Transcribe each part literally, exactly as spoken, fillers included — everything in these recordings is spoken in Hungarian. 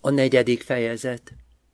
A negyedik fejezet.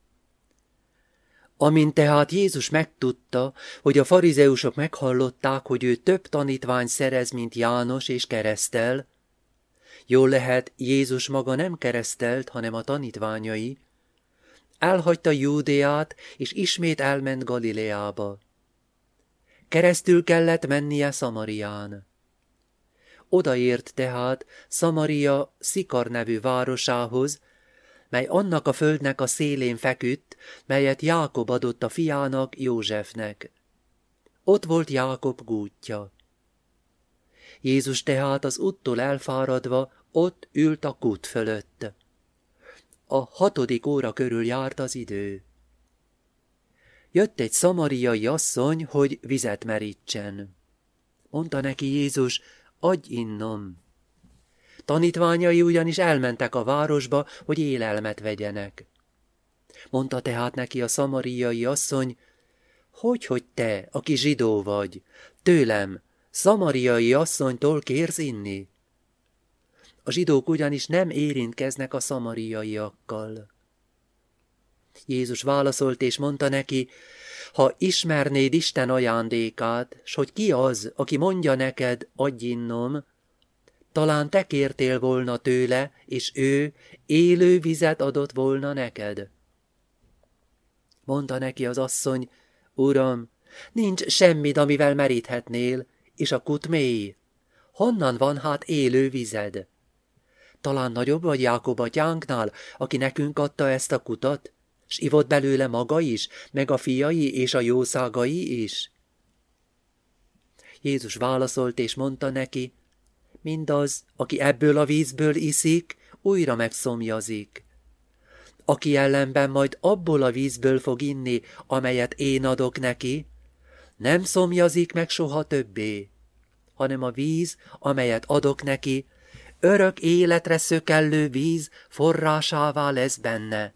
Amint tehát Jézus megtudta, hogy a farizeusok meghallották, hogy ő több tanítvány szerez, mint János, és keresztel, jól lehet, Jézus maga nem keresztelt, hanem a tanítványai, elhagyta Júdeát, és ismét elment Galileába. Keresztül kellett mennie Szamarián. Odaért tehát Szamaria Szikar nevű városához, mely annak a földnek a szélén feküdt, melyet Jákob adott a fiának, Józsefnek. Ott volt Jákob gútja. Jézus tehát az úttól elfáradva ott ült a kút fölött. A hatodik óra körül járt az idő. Jött egy szamariai asszony, hogy vizet merítsen. Mondta neki Jézus, adj innom. Tanítványai ugyanis elmentek a városba, hogy élelmet vegyenek. Mondta tehát neki a szamariai asszony, hogy, hogy te, aki zsidó vagy, tőlem, szamariai asszonytól kérsz inni? A zsidók ugyanis nem érintkeznek a szamariaiakkal. Jézus válaszolt és mondta neki, ha ismernéd Isten ajándékát, s hogy ki az, aki mondja neked, adj innom, talán te kértél volna tőle, és ő élő vizet adott volna neked. Mondta neki az asszony, Uram, nincs semmid, amivel meríthetnél, és a kút mély. Honnan van hát élő vized? Talán nagyobb vagy Jákob atyánknál, aki nekünk adta ezt a kutat, s ivott belőle maga is, meg a fiai és a jószágai is? Jézus válaszolt és mondta neki, mindaz, aki ebből a vízből iszik, újra megszomjazik. Aki ellenben majd abból a vízből fog inni, amelyet én adok neki, nem szomjazik meg soha többé, hanem a víz, amelyet adok neki, örök életre szökellő víz forrásává lesz benne.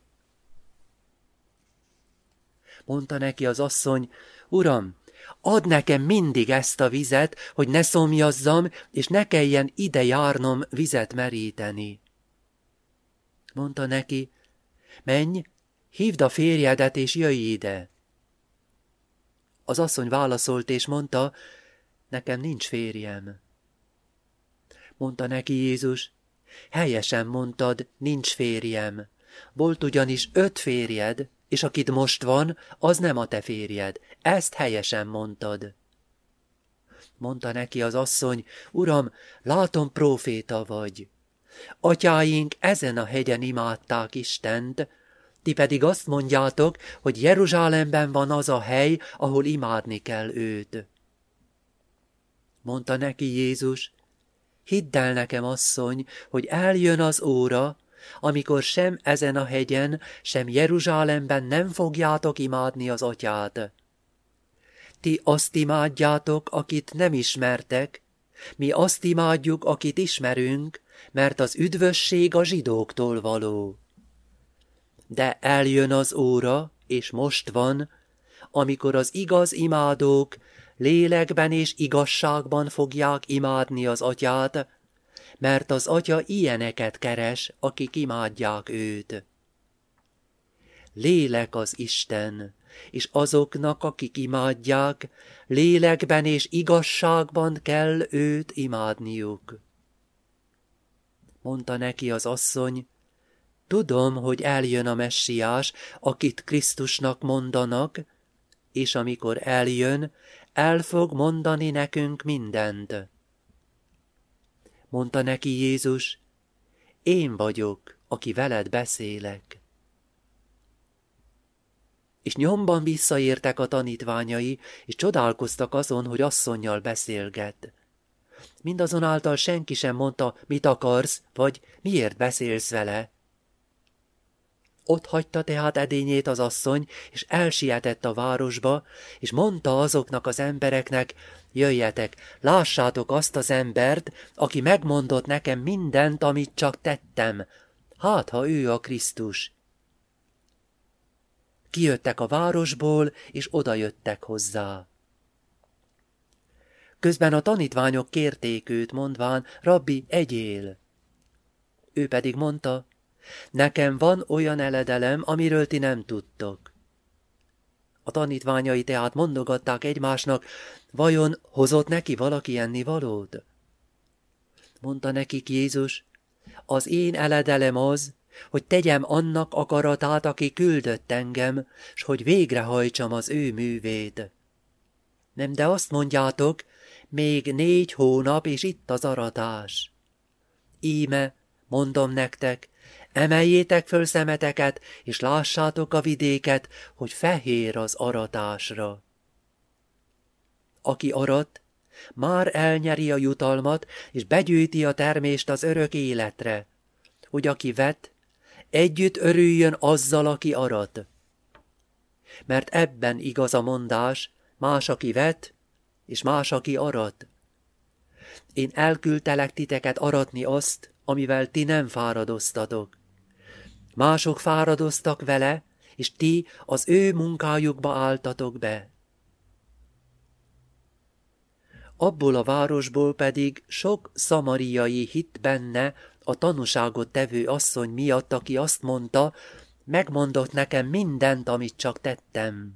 Mondta neki az asszony, Uram, add nekem mindig ezt a vizet, hogy ne szomjazzam, és ne kelljen ide járnom vizet meríteni. Mondta neki, menj, hívd a férjedet, és jöjj ide. Az asszony válaszolt, és mondta, nekem nincs férjem. Mondta neki Jézus, helyesen mondtad, nincs férjem. Volt ugyanis öt férjed, és akit most van, az nem a te férjed. Ezt helyesen mondtad. Mondta neki az asszony, Uram, látom, próféta vagy. Atyáink ezen a hegyen imádták Istent, ti pedig azt mondjátok, hogy Jeruzsálemben van az a hely, ahol imádni kell őt. Mondta neki Jézus, hidd el nekem, asszony, hogy eljön az óra, amikor sem ezen a hegyen, sem Jeruzsálemben nem fogjátok imádni az atyát. Ti azt imádjátok, akit nem ismertek, mi azt imádjuk, akit ismerünk, mert az üdvösség a zsidóktól való. De eljön az óra, és most van, amikor az igaz imádók lélekben és igazságban fogják imádni az atyát, mert az atya ilyeneket keres, akik imádják őt. Lélek az Isten, és azoknak, akik imádják, lélekben és igazságban kell őt imádniuk. Mondta neki az asszony, tudom, hogy eljön a Messiás, akit Krisztusnak mondanak, és amikor eljön, el fog mondani nekünk mindent. Mondta neki Jézus, én vagyok, aki veled beszélek. És nyomban visszaértek a tanítványai, és csodálkoztak azon, hogy asszonnyal beszélget. Mindazonáltal senki sem mondta, mit akarsz, vagy miért beszélsz vele. Ott hagyta tehát edényét az asszony, és elsietett a városba, és mondta azoknak az embereknek, jöjjetek, lássátok azt az embert, aki megmondott nekem mindent, amit csak tettem. Hát, ha ő a Krisztus. Kijöttek a városból, és odajöttek hozzá. Közben a tanítványok kérték őt, mondván, Rabbi, egyél. Ő pedig mondta, nekem van olyan eledelem, amiről ti nem tudtok. A tanítványai tehát mondogatták egymásnak, vajon hozott neki valaki ennivalót? Mondta nekik Jézus, az én eledelem az, hogy tegyem annak akaratát, aki küldött engem, s hogy végrehajtsam az ő művét. Nem, de azt mondjátok, még négy hónap, és itt az aratás. Íme, mondom nektek, emeljétek föl szemeteket, és lássátok a vidéket, hogy fehér az aratásra. Aki arat, már elnyeri a jutalmat, és begyűjti a termést az örök életre, hogy aki vet, együtt örüljön azzal, aki arat. Mert ebben igaz a mondás, más, aki vet, és más, aki arat. Én elküldtelek titeket aratni azt, amivel ti nem fáradoztatok. Mások fáradoztak vele, és ti az ő munkájukba álltatok be. Abból a városból pedig sok szamariai hitt benne a tanúságot tevő asszony miatt, aki azt mondta, megmondott nekem mindent, amit csak tettem.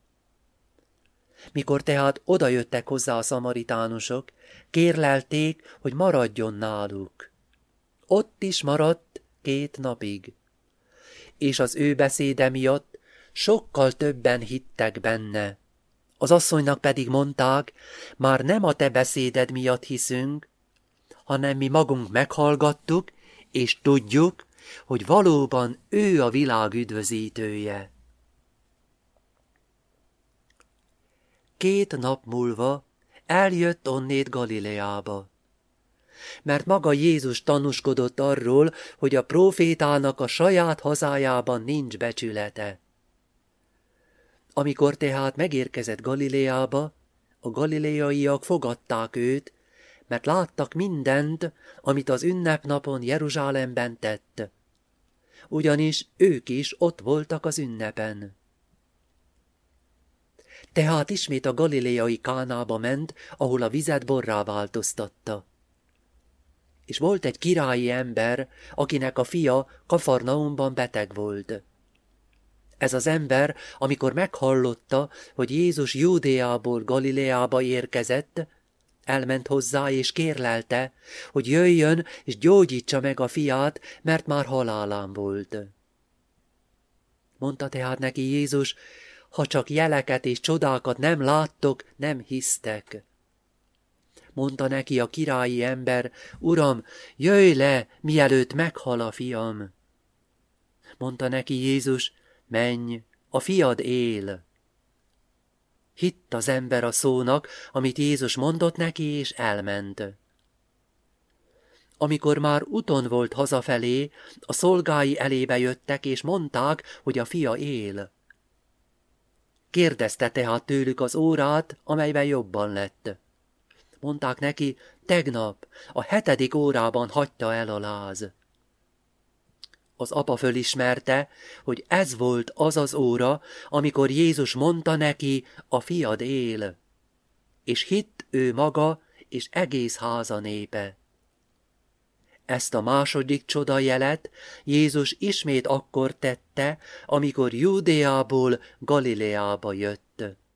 Mikor tehát odajöttek hozzá a szamaritánusok, kérlelték, hogy maradjon náluk. Ott is maradt két napig, és az ő beszéde miatt sokkal többen hittek benne. Az asszonynak pedig mondták, már nem a te beszéded miatt hiszünk, hanem mi magunk meghallgattuk, és tudjuk, hogy valóban ő a világ üdvözítője. Két nap múlva eljött onnét Galileába, mert maga Jézus tanúskodott arról, hogy a prófétának a saját hazájában nincs becsülete. Amikor tehát megérkezett Galileába, a galileaiak fogadták őt, mert láttak mindent, amit az ünnepnapon Jeruzsálemben tett. Ugyanis ők is ott voltak az ünnepen. Tehát ismét a galileai Kánába ment, ahol a vizet borrá változtatta. És volt egy királyi ember, akinek a fia Kafarnaumban beteg volt. Ez az ember, amikor meghallotta, hogy Jézus Júdeából Galileába érkezett, elment hozzá és kérlelte, hogy jöjjön és gyógyítsa meg a fiát, mert már halálán volt. Mondta tehát neki Jézus, ha csak jeleket és csodákat nem láttok, nem hisztek. Mondta neki a királyi ember, Uram, jöjj le, mielőtt meghal a fiam. Mondta neki Jézus, menj, a fiad él. Hitt az ember a szónak, amit Jézus mondott neki, és elment. Amikor már úton volt hazafelé, a szolgái elébe jöttek, és mondták, hogy a fia él. Kérdezte tehát tőlük az órát, amelyben jobban lett. Mondták neki, tegnap, a hetedik órában hagyta el a láz. Az apa fölismerte, hogy ez volt az az óra, amikor Jézus mondta neki, a fiad él, és hitt ő maga és egész háza népe. Ezt a második csodajelet Jézus ismét akkor tette, amikor Júdeából Galileába jött.